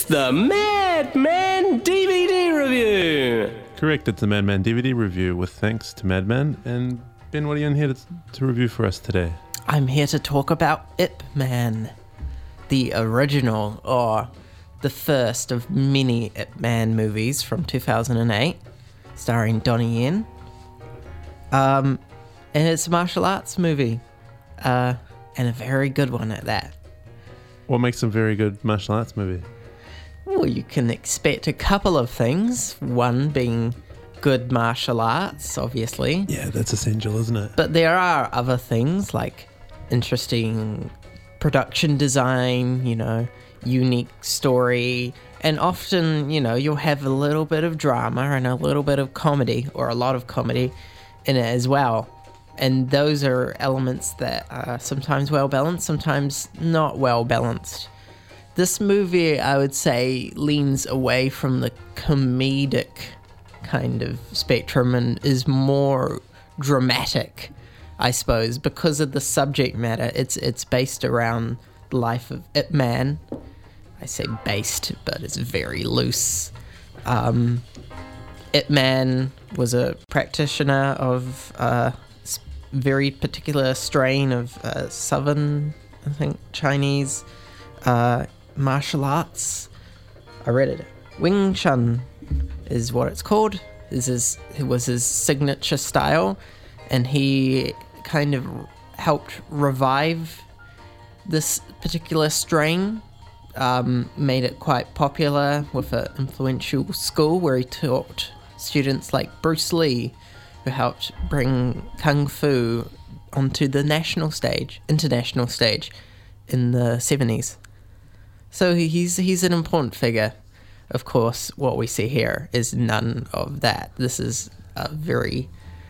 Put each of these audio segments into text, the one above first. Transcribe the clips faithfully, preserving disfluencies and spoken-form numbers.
It's the Madman D V D review. Correct, it's the Madman D V D review with thanks to Madman. And Ben, what are you in here to, to review for us today? I'm here to talk about Ip Man, the original, or the first of many Ip Man movies from two thousand eight, starring Donnie Yen. Um, and it's a martial arts movie, uh, and a very good one at that. What makes a very good martial arts movie? Well, you can expect a couple of things. One being good martial arts, obviously. Yeah, that's essential, isn't it? But there are other things like interesting production design, you know, unique story, and often, you know, you'll have a little bit of drama and a little bit of comedy, or a lot of comedy in it as well. And those are elements that are sometimes well balanced, sometimes not well balanced. This movie, I would say, leans away from the comedic kind of spectrum and is more dramatic, I suppose, because of the subject matter. It's it's based around the life of Ip Man. I say based, but it's very loose. Um, Ip Man was a practitioner of a very particular strain of uh, southern, I think, Chinese uh, martial arts. I read it. Wing Chun is what it's called. This is it was his signature style, and he kind of helped revive this particular strain. Um, made it quite popular with an influential school where he taught students like Bruce Lee, who helped bring Kung Fu onto the national stage, international stage, in the seventies. So he's he's an important figure. Of course, what we see here is none of that. This is a very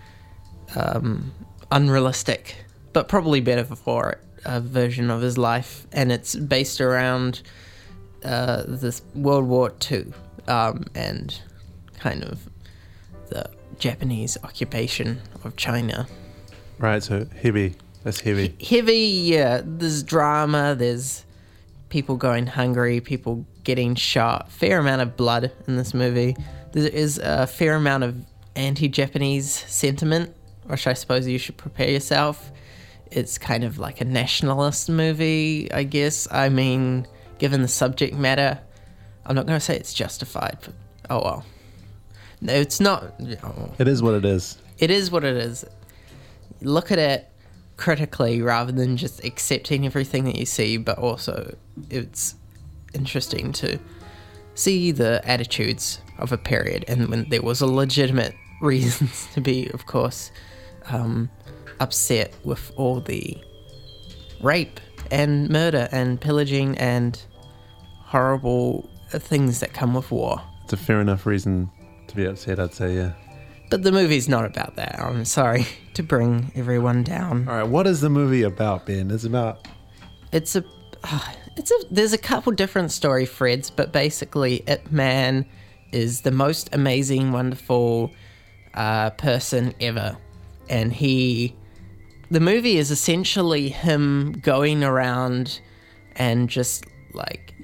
um, unrealistic, but probably better for it, a version of his life, and it's based around uh, this World War Two um, and kind of the Japanese occupation of China. Right, so heavy. That's heavy. He- heavy, yeah. There's drama, there's people going hungry, people getting shot. Fair amount of blood in this movie. There is a fair amount of anti-Japanese sentiment, which I suppose you should prepare yourself. It's kind of like a nationalist movie, I guess. I mean, given the subject matter, I'm not going to say it's justified, but oh well. No, it's not. Oh. It is what it is. It is what it is. Look at it critically rather than just accepting everything that you see, but also it's interesting to see the attitudes of a period, and when there was a legitimate reasons to be, of course, um, upset with all the rape and murder and pillaging and horrible things that come with war. It's a fair enough reason to be upset, I'd say, yeah. But the movie's not about that. I'm sorry to bring everyone down. All right, what is the movie about, Ben? It's about... It's a... Uh, it's a. There's a couple different story threads, but basically Ip Man is the most amazing, wonderful uh, person ever. And he... The movie is essentially him going around and just, like,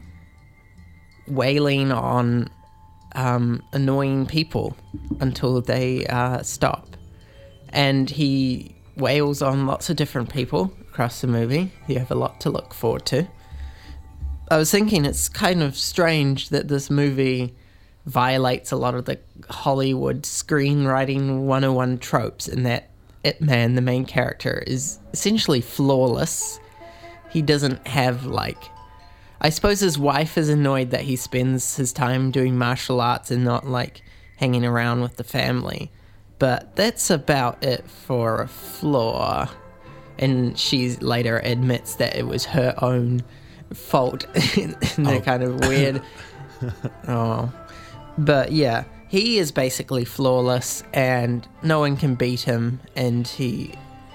wailing on um, annoying people until they uh, stop. And he wails on lots of different people across the movie. You have a lot to look forward to. I was thinking it's kind of strange that this movie violates a lot of the Hollywood screenwriting one oh one tropes, in that Ip Man, the main character, is essentially flawless. He doesn't have, like... I suppose his wife is annoyed that he spends his time doing martial arts and not, like, hanging around with the family. But that's about it for a flaw. And she later admits that it was her own fault in a oh. kind of weird... oh. But, yeah. He is basically flawless, and no one can beat him, and he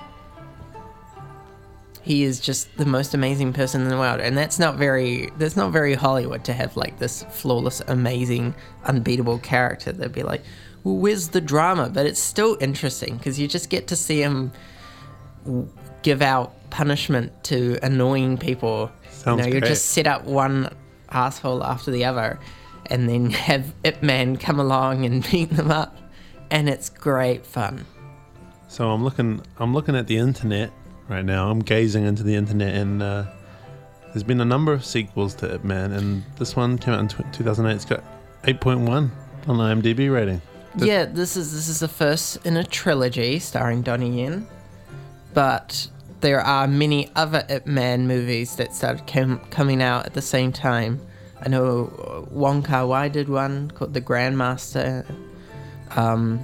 he is just the most amazing person in the world. And that's not very that's not very Hollywood to have like this flawless, amazing, unbeatable character. They'd be like, well, where's the drama? But it's still interesting because you just get to see him give out punishment to annoying people. Sounds you know, you great. just set up one asshole after the other, and then have Ip Man come along and beat them up, and it's great fun. So I'm looking, I'm looking at the internet right now. I'm gazing into the internet, and uh, there's been a number of sequels to Ip Man, and this one came out in two thousand eight. It's got eight point one on IMDb rating. This- yeah, this is this is the first in a trilogy starring Donnie Yen, but there are many other Ip Man movies that started com- coming out at the same time. I know Wong Kar-wai did one called The Grandmaster. Um,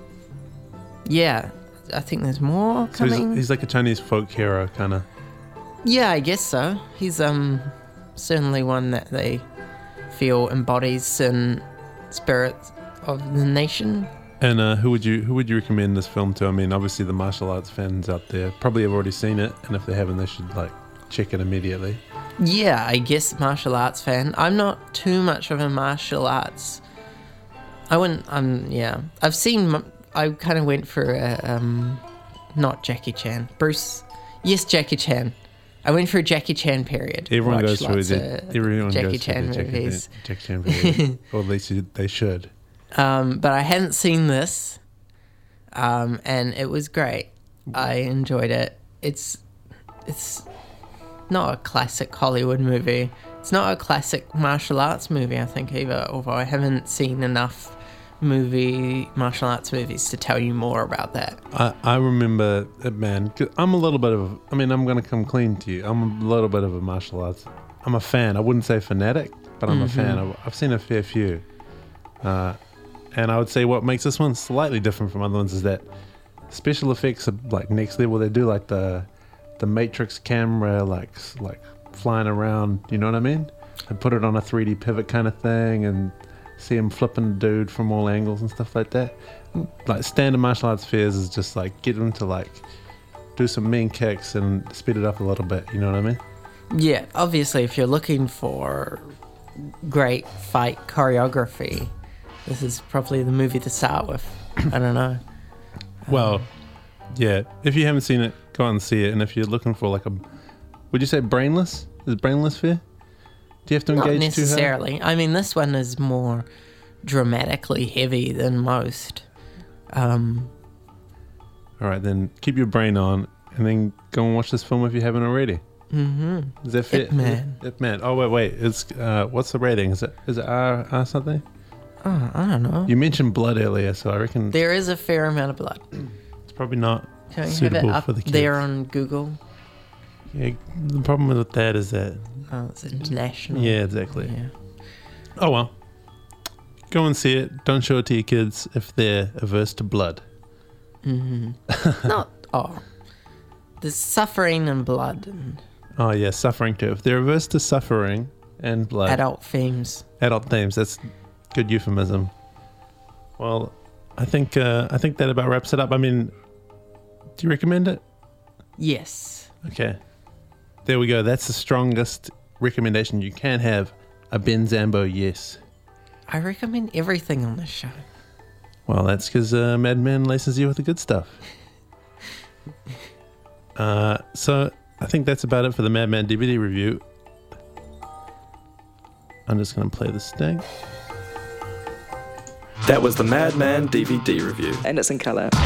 yeah, I think there's more So coming. he's, he's like a Chinese folk hero, kind of. Yeah, I guess so. He's um certainly one that they feel embodies certain spirits of the nation. And uh, who would you who would you recommend this film to? I mean, obviously the martial arts fans out there probably have already seen it, and if they haven't, they should like check it immediately. Yeah, I guess martial arts fan. I'm not too much of a martial arts. I wouldn't. Um, yeah, I've seen. I kind of went for a, um, not Jackie Chan, Bruce. Yes, Jackie Chan. I went for a Jackie Chan period. Everyone Watched goes through lots their of everyone Jackie goes through Chan their Jackie, movies. Jackie Chan period, or at least they should. Um, but I hadn't seen this, um, and it was great. I enjoyed it. It's it's not a classic Hollywood movie. It's not a classic martial arts movie, I think, either, although I haven't seen enough movie martial arts movies to tell you more about that. I, I remember, uh, man, 'cause I'm a little bit of, I mean, I'm going to come clean to you. I'm a little bit of a martial arts. I'm a fan. I wouldn't say fanatic, but I'm Mm-hmm. a fan. I've, I've seen a fair few. Uh, and I would say what makes this one slightly different from other ones is that special effects are like next level. They do like the the Matrix camera, like like flying around, you know what I mean? And put it on a three D pivot kind of thing, and see him flipping the dude from all angles and stuff like that. Like standard martial arts fears is just like get him to like do some mean kicks and speed it up a little bit, you know what I mean? Yeah, obviously, if you're looking for great fight choreography, this is probably the movie to start with. I don't know. Well, yeah, if you haven't seen it, go out and see it. And if you're looking for like a, would you say brainless? Is brainless fair? Do you have to Not engage too hard? necessarily. I mean, this one is more dramatically heavy than most. Um, All right, then keep your brain on and then go and watch this film if you haven't already. mm-hmm. Is that fair? Ip Man. Ip Man. Oh, wait, wait. It's, uh, what's the rating? Is it, is it R, R something? Oh, I don't know. You mentioned blood earlier, so I reckon There is a fair amount of blood. it's probably not Can you have suitable it up for the kids. there on Google? Yeah, the problem with that is that, Oh, it's international. yeah, exactly. Yeah. Oh, well. Go and see it. Don't show it to your kids if they're averse to blood. Mm-hmm. Not oh. There's suffering and blood and Oh, yeah, suffering too. If they're averse to suffering and blood. adult themes. Adult themes. That's good euphemism. Well, I think uh, I think that about wraps it up. I mean, do you recommend it? Yes. Okay. There we go. That's the strongest recommendation you can have. A Ben Zambo yes. I recommend everything on this show. Well, that's because uh, Mad Men laces you with the good stuff. uh, so I think that's about it for the Madman D V D review. I'm just going to play the sting. That was the Madman D V D review. And it's in colour.